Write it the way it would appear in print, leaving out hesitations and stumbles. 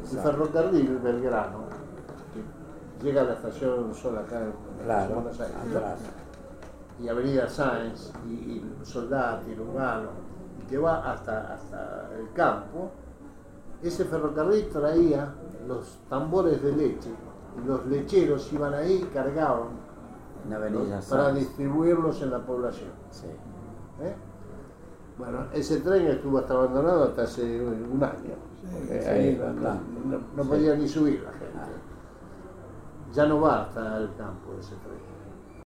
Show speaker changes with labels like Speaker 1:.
Speaker 1: El ferrocarril Belgrano, que llega a la estación Sol acá en Buenos Aires, y Avenida Sáenz, y Soldati, Lugano, y que va hasta el campo. Ese ferrocarril traía los tambores de leche, y los lecheros iban ahí y cargaban para distribuirlos en la población.
Speaker 2: Sí.
Speaker 1: Bueno, ese tren estuvo hasta abandonado hasta hace un año, porque ahí no podía ni subir la gente. Ya no va hasta el campo ese tren.